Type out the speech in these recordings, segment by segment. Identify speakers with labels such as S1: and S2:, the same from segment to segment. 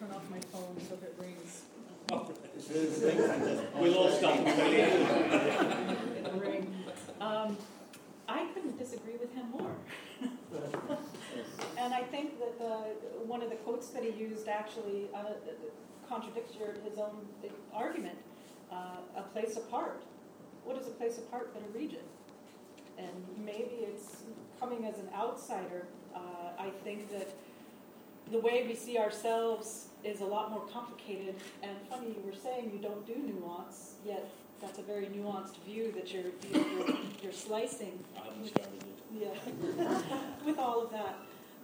S1: turn off my phone so if it rings.
S2: We'll all stop.
S1: It'll ring. I couldn't disagree with him more. And I think that one of the quotes that he used actually contradicts his own argument. A place apart. What is a place apart but a region? And maybe it's coming as an outsider. I think that the way we see ourselves is a lot more complicated. And funny, you were saying you don't do nuance, yet that's a very nuanced view that you're slicing.
S2: I haven't started it.
S1: Yeah, with all of that.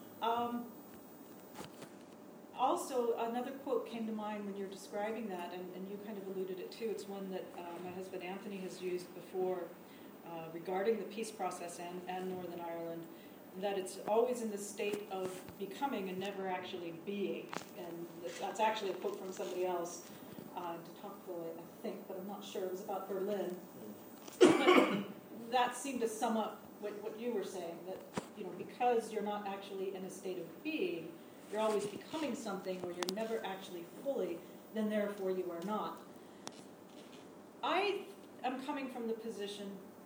S1: Also, another quote came to mind when you're describing that, and you kind of alluded it too. It's one that my husband Anthony has used before regarding the peace process and Northern Ireland, that it's always in the state of becoming and never actually being. And that's actually a quote from somebody else, de Tocqueville, I think, but I'm not sure. It was about Berlin. But that seemed to sum up what you were saying, that because you're not actually in a state of being, you're always becoming something, or you're never actually fully, then therefore you are not. I am coming from the position,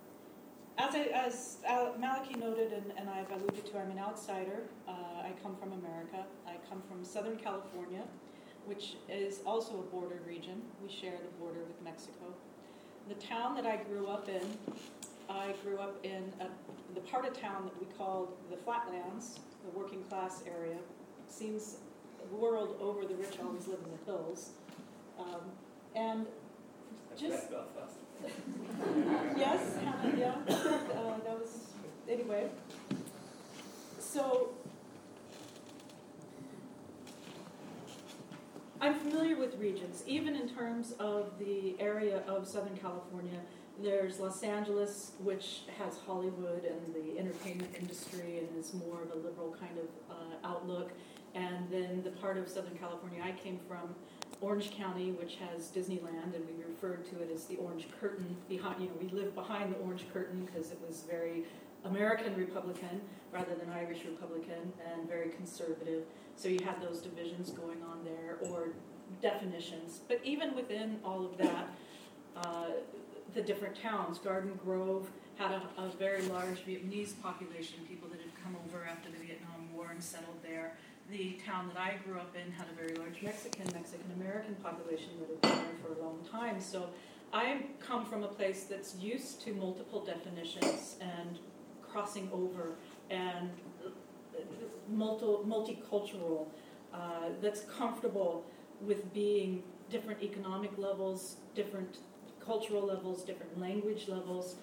S1: as Malachy noted, and I've alluded to, I'm an outsider. I come from America. I come from Southern California, which is also a border region. We share the border with Mexico. The town that I grew up in the part of town that we called the Flatlands, the working class area. Seems the world over, the rich always live in the hills. And just... Yes, yeah, that was... Anyway. So, I'm familiar with regions, even in terms of the area of Southern California. There's Los Angeles, which has Hollywood and the entertainment industry and is more of a liberal kind of outlook. And then the part of Southern California I came from, Orange County, which has Disneyland, and we referred to it as the Orange Curtain. Behind, we lived behind the Orange Curtain because it was very American Republican rather than Irish Republican, and very conservative. So you had those divisions going on there, or definitions. But even within all of that, the different towns, Garden Grove had a very large Vietnamese population, people that had come over after the Vietnam War and settled there. The town that I grew up in had a very large Mexican-American population that had been there for a long time. So I come from a place that's used to multiple definitions and crossing over and multicultural, that's comfortable with being different economic levels, different cultural levels, different language levels.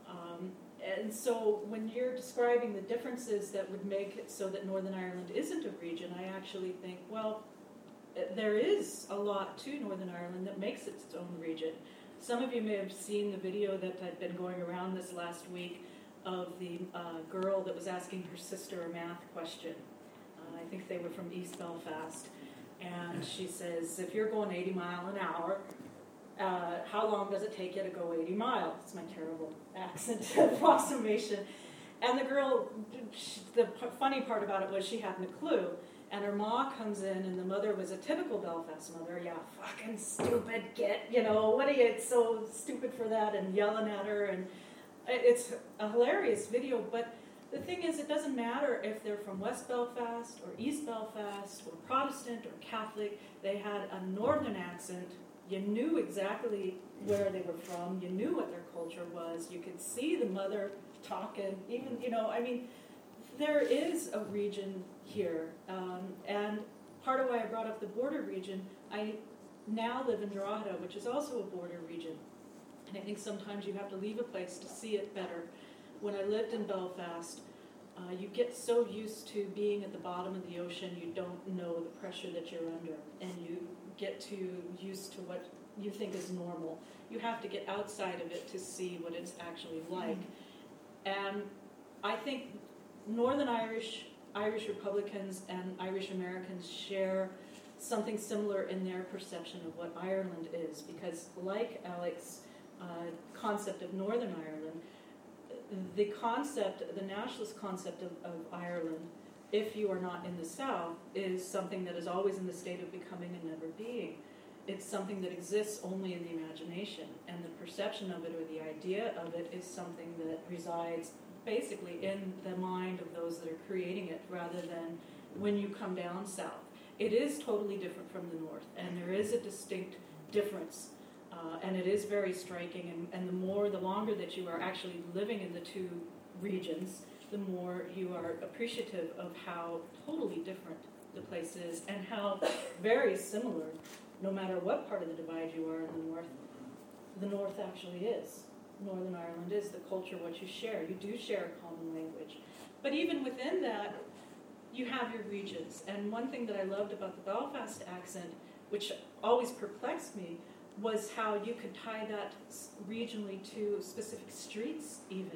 S1: And so when you're describing the differences that would make it so that Northern Ireland isn't a region, I actually think, well, there is a lot to Northern Ireland that makes it its own region. Some of you may have seen the video that had been going around this last week of the girl that was asking her sister a math question. I think they were from East Belfast. And she says, if you're going 80 miles an hour, how long does it take you to go 80 miles? It's my terrible accent approximation. And the girl, the funny part about it was she hadn't a clue. And her ma comes in, and the mother was a typical Belfast mother. Yeah, fucking stupid, what are you, it's so stupid for that, and yelling at her. And it's a hilarious video, but the thing is, it doesn't matter if they're from West Belfast or East Belfast or Protestant or Catholic. They had a northern accent. You knew exactly where they were from. You knew what their culture was. You could see the mother talking. Even, there is a region here. And part of why I brought up the border region, I now live in Drogheda, which is also a border region. And I think sometimes you have to leave a place to see it better. When I lived in Belfast, you get so used to being at the bottom of the ocean, you don't know the pressure that you're under. And you get used to what you think is normal. You have to get outside of it to see what it's actually like. And I think Northern Irish Republicans and Irish Americans share something similar in their perception of what Ireland is, because like Alex's concept of Northern Ireland, the nationalist concept of Ireland if you are not in the South, is something that is always in the state of becoming and never being. It's something that exists only in the imagination, and the perception of it or the idea of it is something that resides basically in the mind of those that are creating it, rather than when you come down south. It is totally different from the north, and there is a distinct difference, and it is very striking, and the longer that you are actually living in the two regions, the more you are appreciative of how totally different the place is, and how very similar, no matter what part of the divide you are in the north actually is. Northern Ireland is the culture, what you share. You do share a common language. But even within that, you have your regions. And one thing that I loved about the Belfast accent, which always perplexed me, was how you could tie that regionally to specific streets even,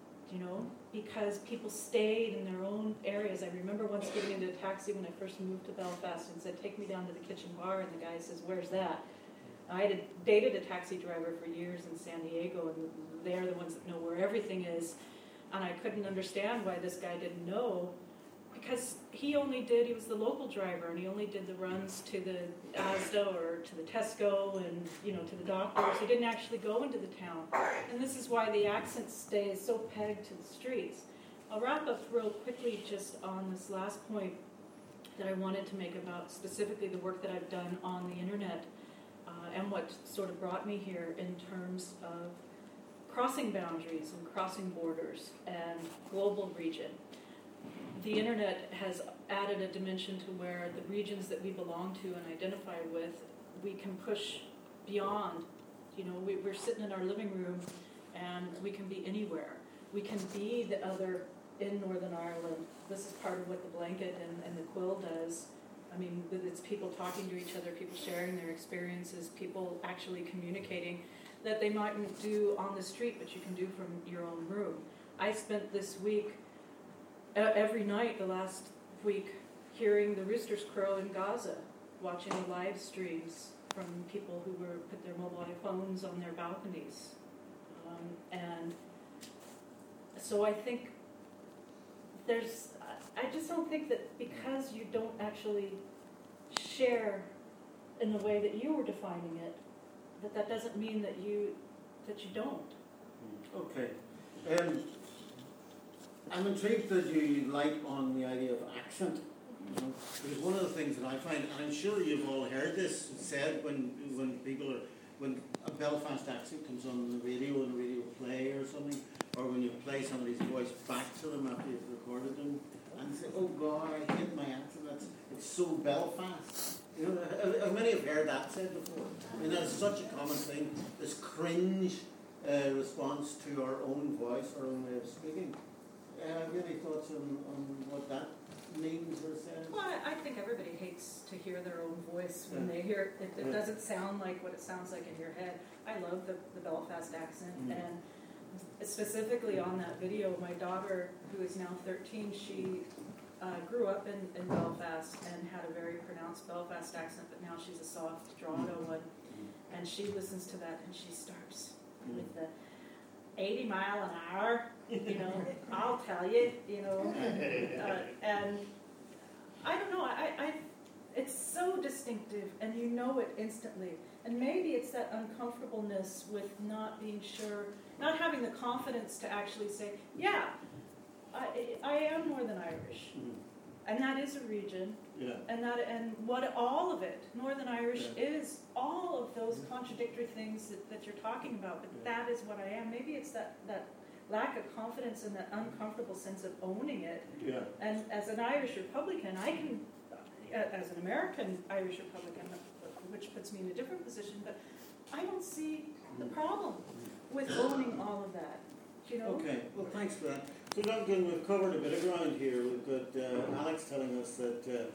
S1: because people stayed in their own areas. I remember once getting into a taxi when I first moved to Belfast and said, take me down to the kitchen bar, and the guy says, where's that? I had dated a taxi driver for years in San Diego, and they're the ones that know where everything is, and I couldn't understand why this guy didn't know, because he was the local driver, and he only did the runs to the Asda or to the Tesco and, to the doctors. He didn't actually go into the town. And this is why the accent stays so pegged to the streets. I'll wrap up real quickly just on this last point that I wanted to make about specifically the work that I've done on the internet, and what sort of brought me here in terms of crossing boundaries and crossing borders and global region. The internet has added a dimension to where the regions that we belong to and identify with, we can push beyond. We're sitting in our living room and we can be anywhere. We can be the other in Northern Ireland. This is part of what the blanket and the quill does. I mean, it's people talking to each other, people sharing their experiences, people actually communicating that they mightn't do on the street, but you can do from your own room. I spent this week, every night the last week, hearing the roosters crow in Gaza, watching the live streams from people who put their mobile phones on their balconies. And so I think I just don't think that because you don't actually share in the way that you were defining it, that doesn't mean that you don't.
S2: Okay. I'm intrigued that you light on the idea of accent. Because one of the things that I find, and I'm sure you've all heard this said when a Belfast accent comes on the radio, in a radio play or something, or when you play somebody's voice back to them after you've recorded them, and say, oh God, I hate my accent, it's so Belfast. How many have heard that said before? I mean, that's such a common thing, this cringe response to our own voice, our own way of speaking. Have you any thoughts on what that means or says?
S1: Well, I think everybody hates to hear their own voice when they hear it. It doesn't sound like what it sounds like in your head. I love the Belfast accent, and specifically on that video, my daughter, who is now 13, she grew up in Belfast and had a very pronounced Belfast accent, but now she's a soft Toronto one, and she listens to that and she starts with the 80 mile an hour, I'll tell you, and I don't know, it's so distinctive, and you know it instantly. And maybe it's that uncomfortableness with not being sure, not having the confidence to actually say, yeah, I am Northern Irish, and that is a region, and what all of it, Northern Irish is all of those contradictory things that you're talking about, but that is what I am. Maybe it's that lack of confidence and that uncomfortable sense of owning it. And as an Irish Republican, I can, as an American Irish Republican, which puts me in a different position, but I don't see the problem with owning all of that.
S2: Okay, well, thanks for that. So, Duncan, we've covered a bit of ground here. We've got Alex telling us that